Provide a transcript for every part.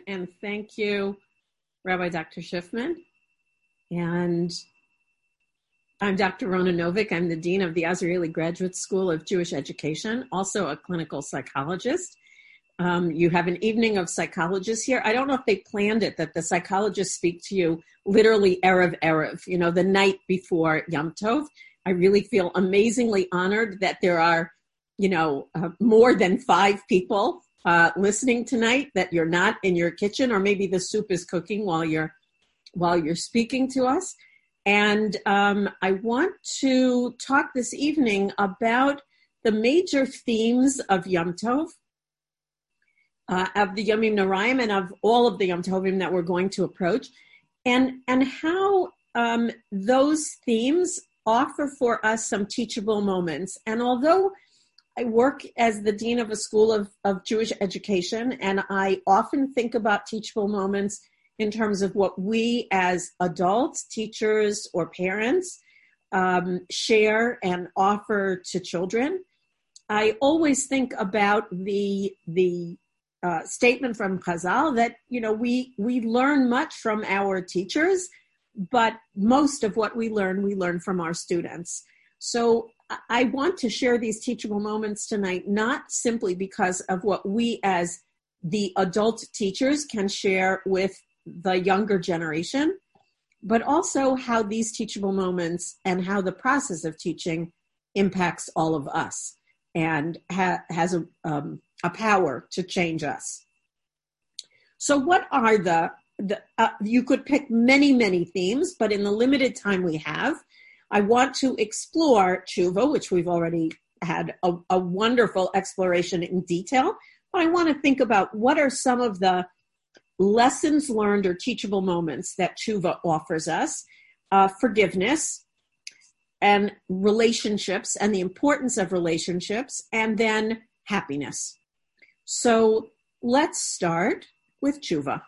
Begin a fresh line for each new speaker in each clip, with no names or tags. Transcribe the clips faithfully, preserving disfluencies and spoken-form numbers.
and thank you, Rabbi Doctor Schiffman. And I'm Doctor Rona Novick. I'm the Dean of the Azrieli Graduate School of Jewish Education, also a clinical psychologist. Um, you have an evening of psychologists here. I don't know if they planned it, that the psychologists speak to you literally Erev Erev, you know, the night before Yom Tov. I really feel amazingly honored that there are, you know, uh, more than five people uh, listening tonight, that you're not in your kitchen, or maybe the soup is cooking while you're while you're speaking to us. And um, I want to talk this evening about the major themes of Yom Tov, uh, of the Yomim Noraim, and of all of the Yom Tovim that we're going to approach, and, and how um, those themes offer for us some teachable moments. And although I work as the Dean of a School of, of Jewish Education, and I often think about teachable moments in terms of what we as adults, teachers, or parents um, share and offer to children, I always think about the the uh, statement from Chazal that, you know, we we learn much from our teachers, but most of what we learn, we learn from our students. So I want to share these teachable moments tonight, not simply because of what we as the adult teachers can share with the younger generation, but also how these teachable moments and how the process of teaching impacts all of us and ha- has a, um, a power to change us. So what are the, the uh, you could pick many, many themes, but in the limited time we have, I want to explore tshuva, which we've already had a, a wonderful exploration in detail, but I want to think about what are some of the lessons learned or teachable moments that tshuva offers us, uh, forgiveness and relationships and the importance of relationships, and then happiness. So let's start with tshuva.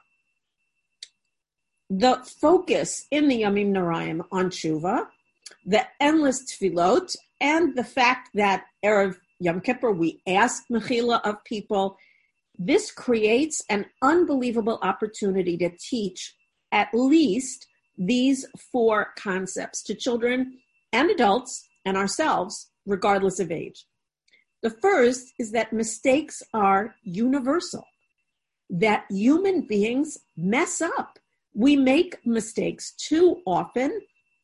The focus in the Yomim Noraim on tshuva, the endless tefillot, and the fact that Erev Yom Kippur we ask mechila of people, this creates an unbelievable opportunity to teach at least these four concepts to children and adults and ourselves, regardless of age. The first is that mistakes are universal, that human beings mess up. We make mistakes too often.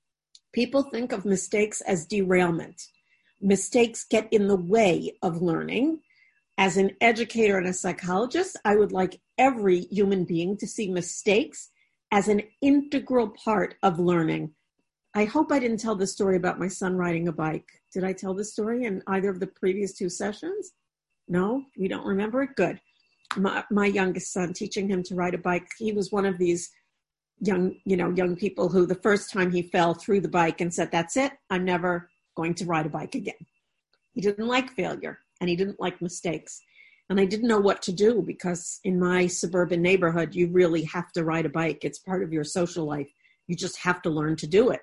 People think of mistakes as derailment. Mistakes get in the way of learning. As an educator and a psychologist, I would like every human being to see mistakes as an integral part of learning. I hope I didn't tell the story about my son riding a bike. Did I tell the story in either of the previous two sessions? No, we don't remember it? Good. My, my youngest son, teaching him to ride a bike, he was one of these young, you know, young people who the first time he fell through the bike and said, that's it, I'm never going to ride a bike again. He didn't like failure. And he didn't like mistakes. And I didn't know what to do, because in my suburban neighborhood, you really have to ride a bike. It's part of your social life. You just have to learn to do it.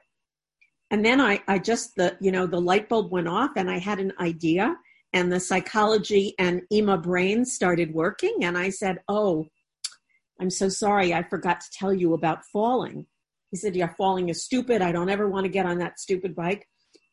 And then I, I just, the, you know, the light bulb went off and I had an idea, and the psychology and E M A brain started working. And I said, oh, I'm so sorry. I forgot to tell you about falling. He said, yeah, falling is stupid. I don't ever want to get on that stupid bike.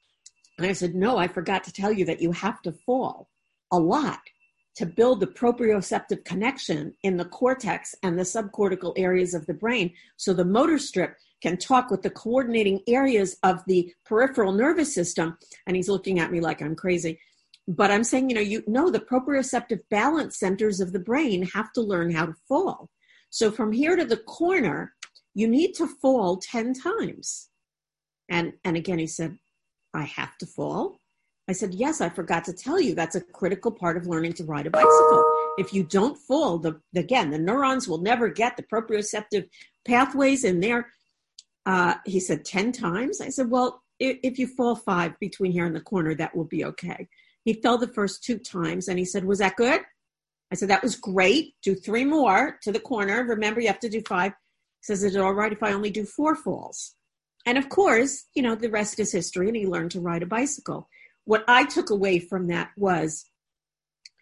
And I said, no, I forgot to tell you that you have to fall a lot to build the proprioceptive connection in the cortex and the subcortical areas of the brain, so the motor strip can talk with the coordinating areas of the peripheral nervous system. And he's looking at me like I'm crazy. But I'm saying, you know, you know, the proprioceptive balance centers of the brain have to learn how to fall. So from here to the corner, you need to fall ten times. And, and again, he said, I have to fall? I said, yes, I forgot to tell you. That's a critical part of learning to ride a bicycle. If you don't fall, the again, the neurons will never get the proprioceptive pathways in there. Uh, he said, ten times? I said, well, if, if you fall five between here and the corner, that will be okay. He fell the first two times, and he said, was that good? I said, that was great. Do three more to the corner. Remember, you have to do five. He says, is it all right if I only do four falls? And of course, you know, the rest is history, and he learned to ride a bicycle. What I took away from that was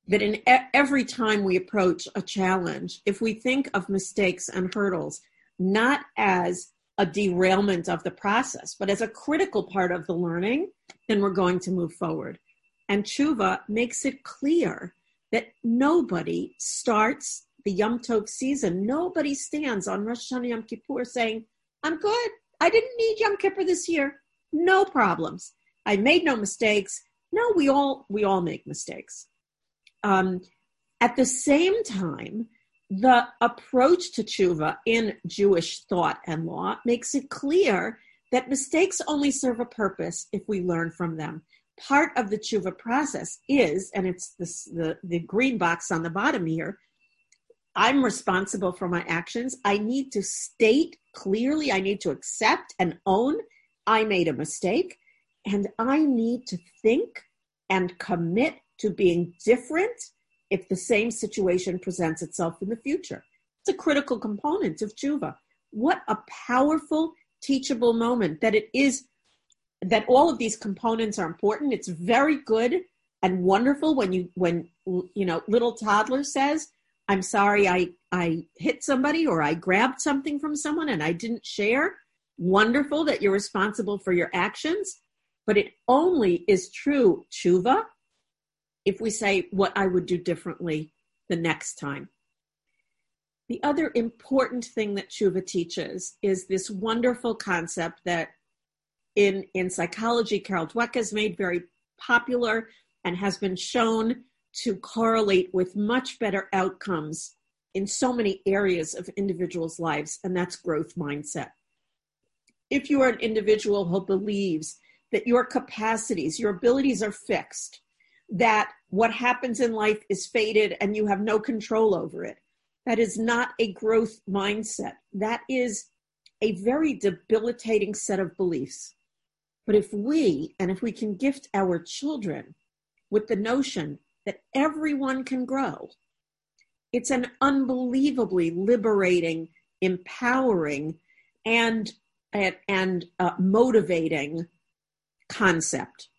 that in e- every time we approach a challenge, if we think of mistakes and hurdles not as a derailment of the process, but as a critical part of the learning, then we're going to move forward. And tshuva makes it clear that nobody starts the Yom Tov season, nobody stands on Rosh Hashanah Yom Kippur saying, I'm good, I didn't need Yom Kippur this year, no problems, I made no mistakes. No, we all we all make mistakes. Um, at the same time, the approach to tshuva in Jewish thought and law makes it clear that mistakes only serve a purpose if we learn from them. Part of the tshuva process is, and it's this, the, the green box on the bottom here, I'm responsible for my actions. I need to state clearly, I need to accept and own I made a mistake, and I need to think and commit to being different if the same situation presents itself in the future. It's a critical component of tshuva. What a powerful, teachable moment that it is, that all of these components are important. It's very good and wonderful when you, when, you know, little toddler says, I'm sorry, I, I hit somebody or I grabbed something from someone and I didn't share. Wonderful that you're responsible for your actions, but it only is true tshuva if we say what I would do differently the next time. The other important thing that tshuva teaches is this wonderful concept that in, in psychology, Carol Dweck has made very popular and has been shown to correlate with much better outcomes in so many areas of individuals' lives, and that's growth mindset. If you are an individual who believes that your capacities, your abilities are fixed, that what happens in life is fated and you have no control over it, that is not a growth mindset. That is a very debilitating set of beliefs. But if we, and if we can gift our children with the notion that everyone can grow, it's an unbelievably liberating, empowering, and, and, and uh, motivating concept.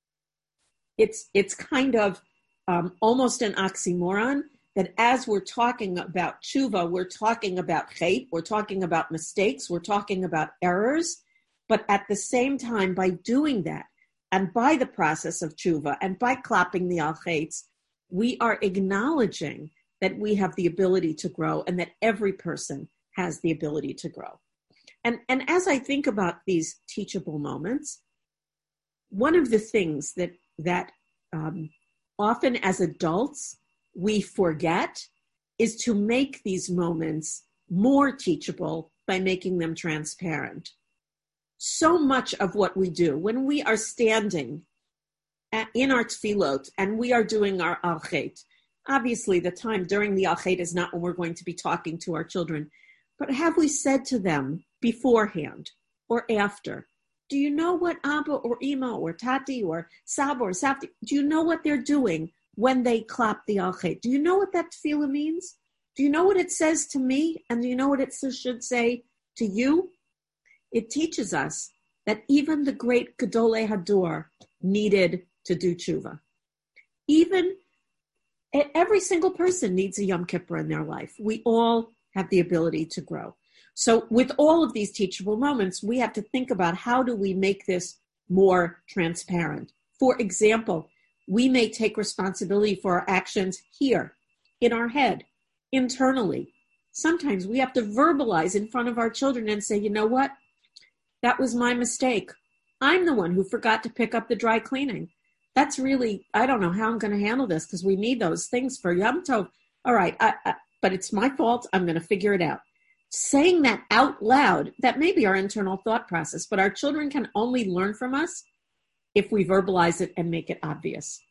It's, it's kind of um, almost an oxymoron that as we're talking about tshuva, we're talking about chet, we're talking about mistakes, we're talking about errors, but at the same time, by doing that, and by the process of tshuva, and by clapping the al chets, we are acknowledging that we have the ability to grow and that every person has the ability to grow. And, and as I think about these teachable moments, one of the things that, that um, often as adults we forget is to make these moments more teachable by making them transparent. So much of what we do when we are standing at, in our tefillot and we are doing our al chet, obviously the time during the al chet is not when we're going to be talking to our children, but have we said to them beforehand or after, do you know what Abba or Ima or Tati or Saba or Safti, do you know what they're doing when they clap the al chet? Do you know what that tefillah means? Do you know what it says to me? And do you know what it should say to you? It teaches us that even the great Gedolei Hador needed to do tshuva. Even every single person needs a Yom Kippur in their life. We all have the ability to grow. So with all of these teachable moments, we have to think about how do we make this more transparent. For example, we may take responsibility for our actions here, in our head, internally. Sometimes we have to verbalize in front of our children and say, you know what? That was my mistake. I'm the one who forgot to pick up the dry cleaning. That's really, I don't know how I'm going to handle this because we need those things for Yom Tov. All right, I, I, but it's my fault. I'm going to figure it out. Saying that out loud, that may be our internal thought process, but our children can only learn from us if we verbalize it and make it obvious.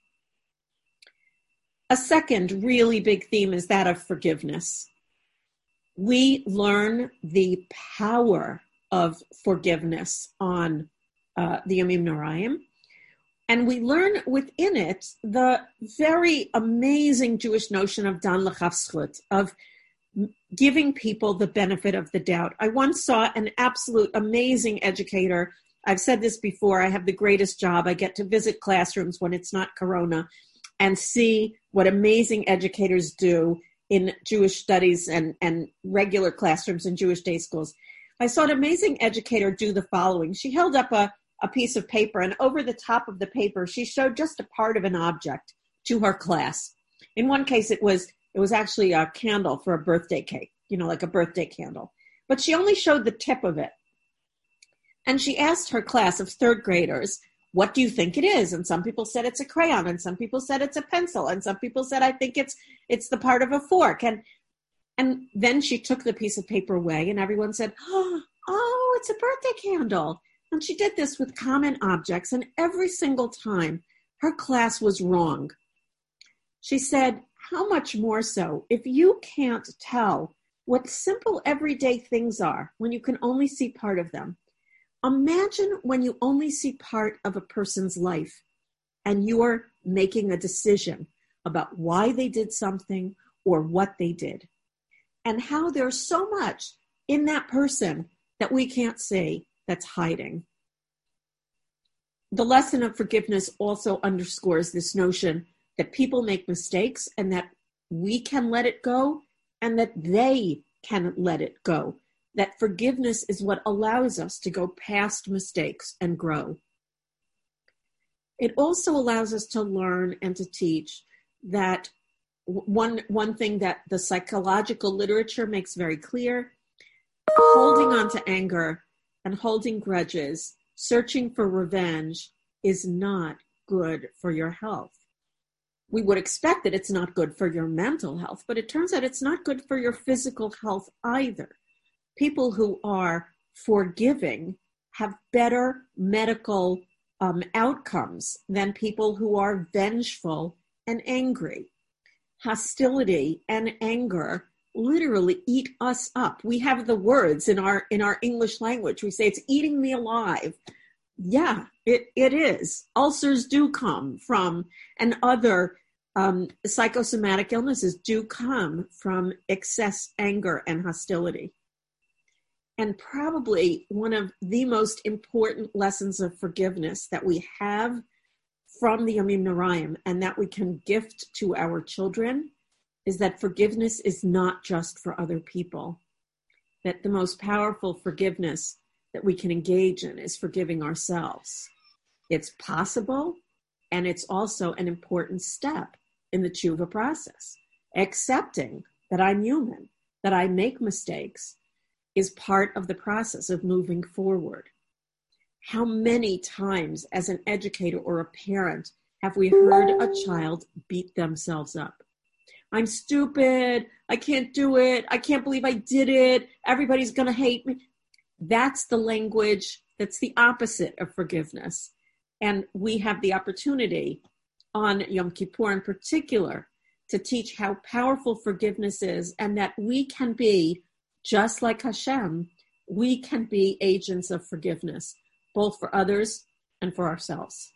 A second really big theme is that of forgiveness. We learn the power of forgiveness on uh, the Yamim Noraim, and we learn within it the very amazing Jewish notion of dan l'chaf zchut, of giving people the benefit of the doubt. I once saw an absolute amazing educator. I've said this before, I have the greatest job. I get to visit classrooms when it's not Corona. and see what amazing educators do in Jewish studies and, and regular classrooms in Jewish day schools. I saw an amazing educator do the following. She held up a, a piece of paper, and over the top of the paper, she showed just a part of an object to her class. In one case, it was it was actually a candle for a birthday cake, you know, like a birthday candle. But she only showed the tip of it. And she asked her class of third graders, what do you think it is? And some people said it's a crayon, and some people said it's a pencil, and some people said, I think it's it's the part of a fork. And and then she took the piece of paper away, and everyone said, oh, oh, it's a birthday candle. And she did this with common objects, and every single time her class was wrong. She said, how much more so if you can't tell what simple everyday things are when you can only see part of them? Imagine when you only see part of a person's life and you're making a decision about why they did something or what they did, and how there's so much in that person that we can't see that's hiding. The lesson of forgiveness also underscores this notion that people make mistakes and that we can let it go and that they can let it go. That forgiveness is what allows us to go past mistakes and grow. It also allows us to learn and to teach that one, one thing that the psychological literature makes very clear, holding on to anger and holding grudges, searching for revenge is not good for your health. We would expect that it's not good for your mental health, but it turns out it's not good for your physical health either. People who are forgiving have better medical um, outcomes than people who are vengeful and angry. Hostility and anger literally eat us up. We have the words in our in our English language. We say it's eating me alive. Yeah, it, it is. Ulcers do come from, and other um, psychosomatic illnesses do come from excess anger and hostility. And probably one of the most important lessons of forgiveness that we have from the Yamim Noraim and that we can gift to our children is that forgiveness is not just for other people. That the most powerful forgiveness that we can engage in is forgiving ourselves. It's possible, and it's also an important step in the tshuva process. Accepting that I'm human, that I make mistakes, is part of the process of moving forward. How many times as an educator or a parent have we heard a child beat themselves up? I'm stupid. I can't do it. I can't believe I did it. Everybody's going to hate me. That's the language that's the opposite of forgiveness. And we have the opportunity on Yom Kippur in particular to teach how powerful forgiveness is, and that we can be, just like Hashem, we can be agents of forgiveness, both for others and for ourselves.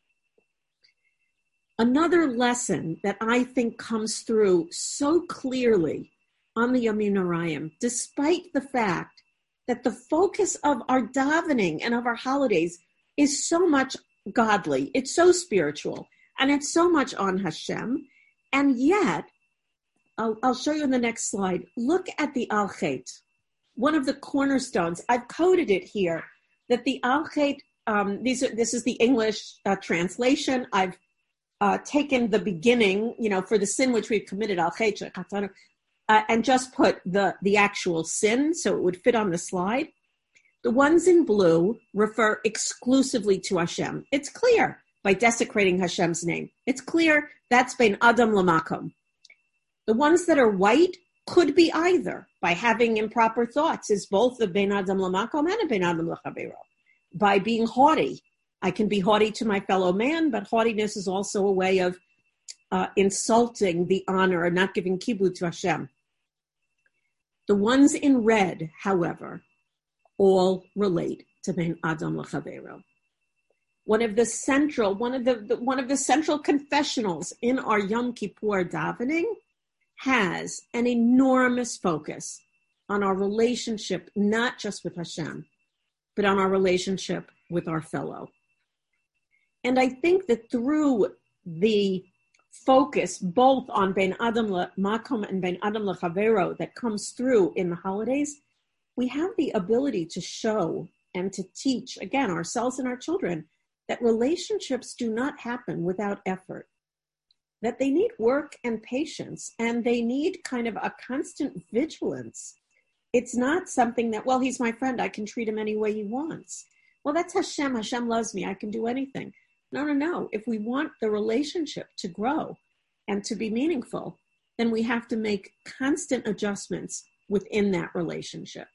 Another lesson that I think comes through so clearly on the Yamim Noraim, despite the fact that the focus of our davening and of our holidays is so much godly, it's so spiritual, and it's so much on Hashem, and yet, I'll, I'll show you in the next slide, look at the Al Chet, one of the cornerstones. I've coded it here, that the Al Chet, um, these are, this is the English uh, translation. I've uh, taken the beginning, you know, for the sin which we've committed, Al Chet, uh, and just put the, the actual sin so it would fit on the slide. The ones in blue refer exclusively to Hashem. It's clear by desecrating Hashem's name. It's clear that's bein Adam lamakom. The ones that are white could be either, by having improper thoughts, is both the bein Adam lamakom and a bein Adam l'chavero. By being haughty, I can be haughty to my fellow man, but haughtiness is also a way of uh, insulting the honor and not giving kibud to Hashem. The ones in red, however, all relate to bein Adam l'chavero. One of the central, one of the, the one of the central confessionals in our Yom Kippur davening has an enormous focus on our relationship, not just with Hashem, but on our relationship with our fellow. And I think that through the focus both on Ben Adam LeMakom and Ben Adam LeChavero that comes through in the holidays, we have the ability to show and to teach, again, ourselves and our children, that relationships do not happen without effort, that they need work and patience, and they need kind of a constant vigilance. It's not something that, well, he's my friend, I can treat him any way he wants. Well, that's Hashem. Hashem loves me. I can do anything. No, no, no. If we want the relationship to grow and to be meaningful, then we have to make constant adjustments within that relationship.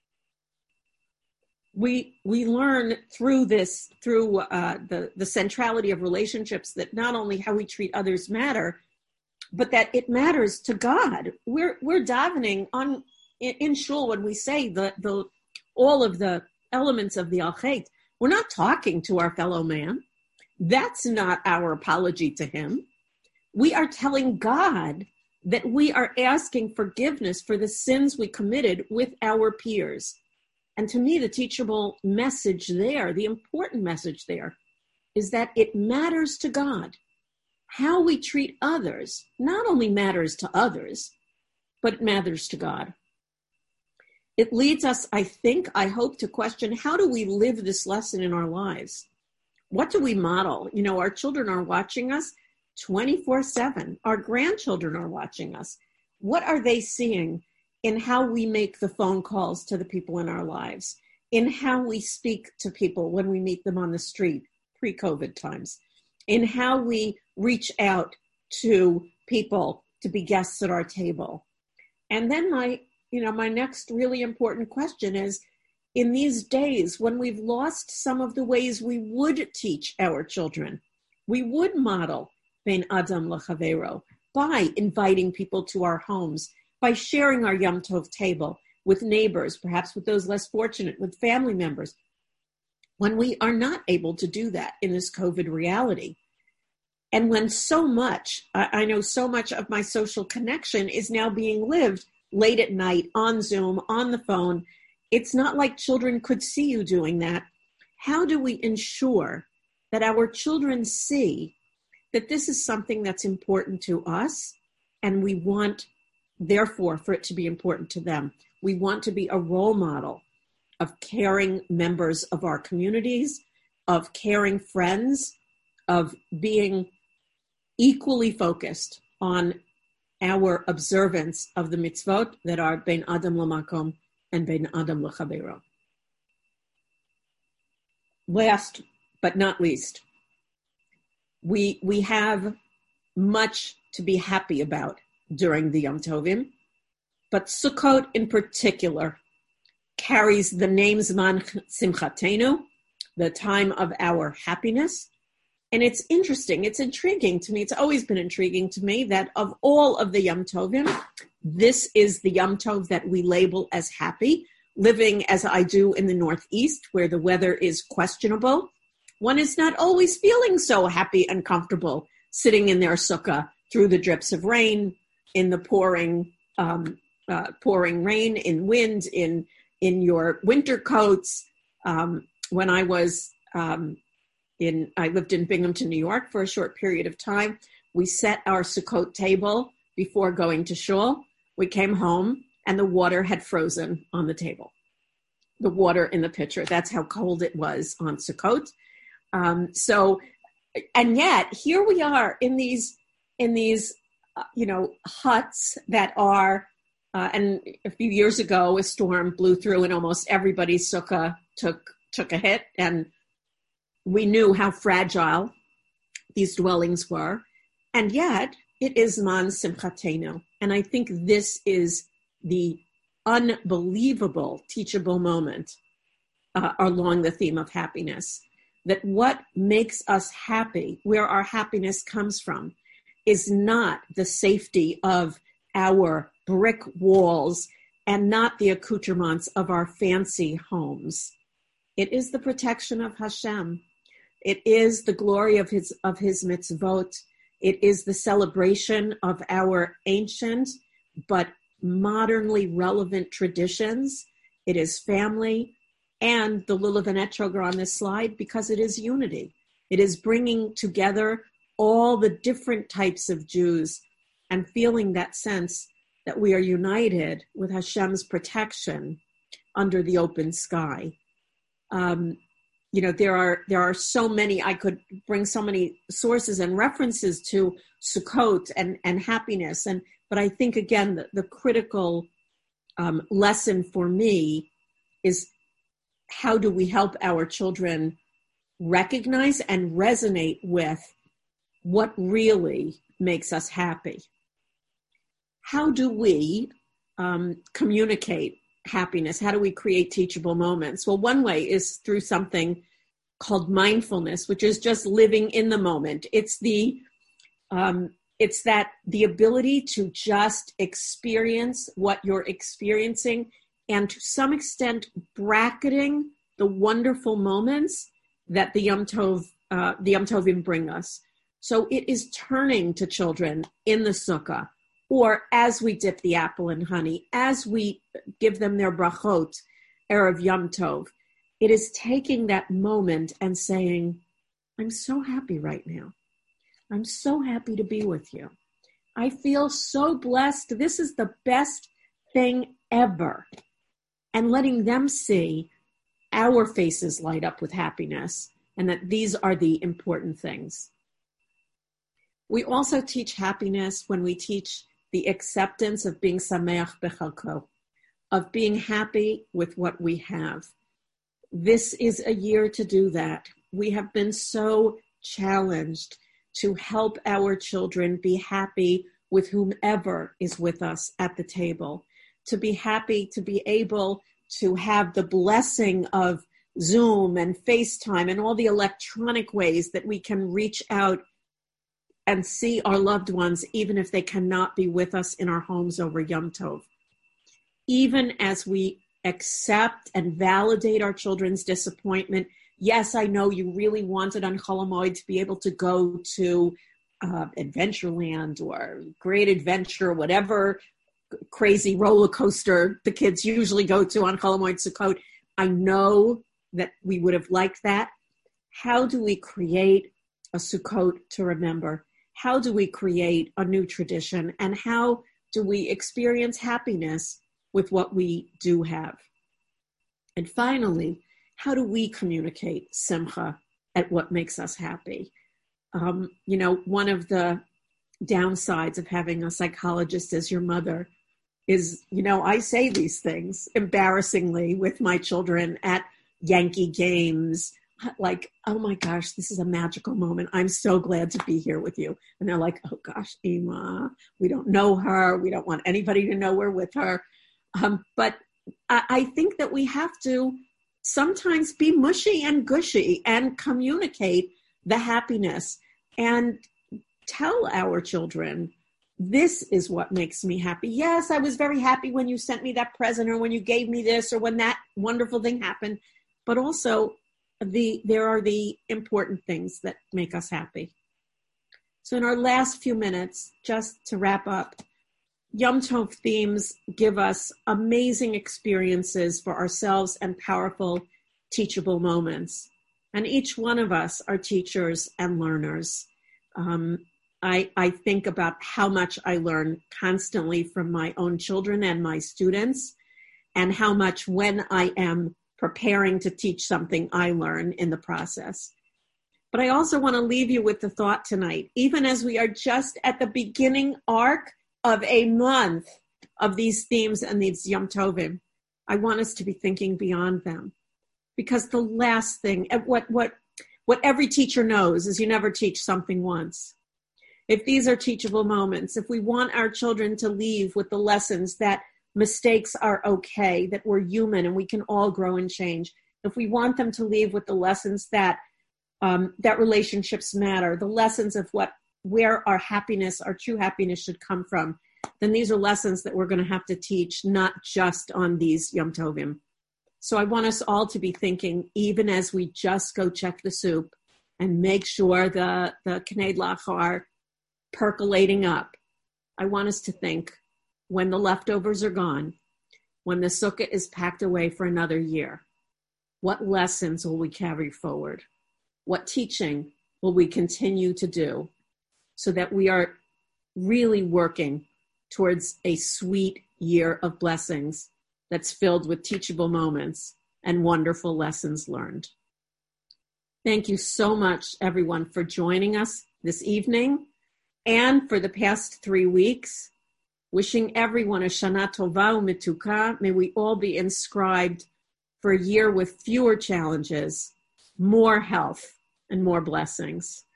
We we learn through this, through uh, the, the centrality of relationships, that not only how we treat others matter, but that it matters to God. We're we're davening on in, in shul when we say the the all of the elements of the Al Chet. We're not talking to our fellow man. That's not our apology to him. We are telling God that we are asking forgiveness for the sins we committed with our peers. And to me, the teachable message there, the important message there, is that it matters to God. How we treat others not only matters to others, but it matters to God. It leads us, I think, I hope, to question, how do we live this lesson in our lives? What do we model? You know, our children are watching us twenty-four seven. Our grandchildren are watching us. What are they seeing in how we make the phone calls to the people in our lives, in how we speak to people when we meet them on the street, pre-COVID times, in how we reach out to people to be guests at our table? And then my, you know, my next really important question is, in these days when we've lost some of the ways we would teach our children, we would model Ben Adam LeChavero by inviting people to our homes, by sharing our Yom Tov table with neighbors, perhaps with those less fortunate, with family members. When we are not able to do that in this COVID reality, and when so much, I, I know so much of my social connection is now being lived late at night, on Zoom, on the phone, it's not like children could see you doing that. How do we ensure that our children see that this is something that's important to us, and we want, therefore, for it to be important to them? We want to be a role model of caring members of our communities, of caring friends, of being equally focused on our observance of the mitzvot that are Ben Adam LeMakom and Ben Adam LeChavero. Last but not least, we we have much to be happy about during the Yom Tovim, but Sukkot in particular carries the name Zman Simchatenu, the time of our happiness. And it's interesting, it's intriguing to me, it's always been intriguing to me that of all of the Yom Tovim, this is the Yom Tov that we label as happy. Living as I do in the Northeast, where the weather is questionable, one is not always feeling so happy and comfortable sitting in their sukkah through the drips of rain, in the pouring um, uh, pouring rain, in wind, in in your winter coats. Um, when I was um, in, I lived in Binghamton, New York for a short period of time. We set our Sukkot table before going to shul. We came home and the water had frozen on the table. The water in the pitcher. That's how cold it was on Sukkot. Um, so, and yet here we are in these, in these, uh, you know, huts that are, uh, and a few years ago, a storm blew through and almost everybody's sukkah took, took a hit. And we knew how fragile these dwellings were. And yet it is Man Simchatenu. And I think this is the unbelievable teachable moment uh, along the theme of happiness. That what makes us happy, where our happiness comes from, is not the safety of our brick walls and not the accoutrements of our fancy homes. It is the protection of Hashem. It is the glory of his, of his mitzvot. It is the celebration of our ancient but modernly relevant traditions. It is family. And the Lulav and Etrog are on this slide because it is unity. It is bringing together all the different types of Jews and feeling that sense that we are united with Hashem's protection under the open sky. Um, you know, there are there are so many, I could bring so many sources and references to Sukkot and, and happiness. And but I think, again, the, the critical um, lesson for me is how do we help our children recognize and resonate with what really makes us happy? How do we um, communicate happiness? How do we create teachable moments? Well, one way is through something called mindfulness, which is just living in the moment. It's the um, it's that the ability to just experience what you're experiencing, and to some extent bracketing the wonderful moments that the Yom Tov, uh, the Yom Tovim bring us. So it is turning to children in the sukkah, or as we dip the apple in honey, as we give them their brachot, Erev Yom Tov. It is taking that moment and saying, I'm so happy right now. I'm so happy to be with you. I feel so blessed. This is the best thing ever. And letting them see our faces light up with happiness, and that these are the important things. We also teach happiness when we teach the acceptance of being sameach bechalko, of being happy with what we have. This is a year to do that. We have been so challenged to help our children be happy with whomever is with us at the table, to be happy to be able to have the blessing of Zoom and FaceTime and all the electronic ways that we can reach out and see our loved ones, even if they cannot be with us in our homes over Yom Tov. Even as we accept and validate our children's disappointment. Yes, I know you really wanted on Chol Hamoed to be able to go to uh, Adventureland or Great Adventure, whatever crazy roller coaster the kids usually go to on Chol Hamoed Sukkot. I know that we would have liked that. How do we create a Sukkot to remember? How do we create a new tradition? And how do we experience happiness with what we do have? And finally, how do we communicate simcha at what makes us happy? Um, you know, one of the downsides of having a psychologist as your mother is, you know, I say these things embarrassingly with my children at Yankee games, like, oh my gosh, this is a magical moment. I'm so glad to be here with you. And they're like, oh gosh, Ima, we don't know her. We don't want anybody to know we're with her. Um, but I, I think that we have to sometimes be mushy and gushy and communicate the happiness and tell our children, this is what makes me happy. Yes, I was very happy when you sent me that present, or when you gave me this, or when that wonderful thing happened. But also, the there are the important things that make us happy. So in our last few minutes, just to wrap up, Yom Tov themes give us amazing experiences for ourselves and powerful teachable moments. And each one of us are teachers and learners. Um, I, I think about how much I learn constantly from my own children and my students, and how much when I am preparing to teach something, I learn in the process. But I also want to leave you with the thought tonight, even as we are just at the beginning arc of a month of these themes and these Yom Tovim, I want us to be thinking beyond them. Because the last thing, what what what every teacher knows is you never teach something once. If these are teachable moments, if we want our children to leave with the lessons that mistakes are okay, that we're human and we can all grow and change, if we want them to leave with the lessons that um, that relationships matter, the lessons of what where our happiness, our true happiness should come from, then these are lessons that we're going to have to teach, not just on these Yom Tovim. So I want us all to be thinking, even as we just go check the soup and make sure the, the Knedlach are percolating up, I want us to think, when the leftovers are gone, when the sukkah is packed away for another year, what lessons will we carry forward? What teaching will we continue to do so that we are really working towards a sweet year of blessings that's filled with teachable moments and wonderful lessons learned. Thank you so much, everyone, for joining us this evening and for the past three weeks. Wishing everyone a Shana Tova u'Metuka. May we all be inscribed for a year with fewer challenges, more health, and more blessings.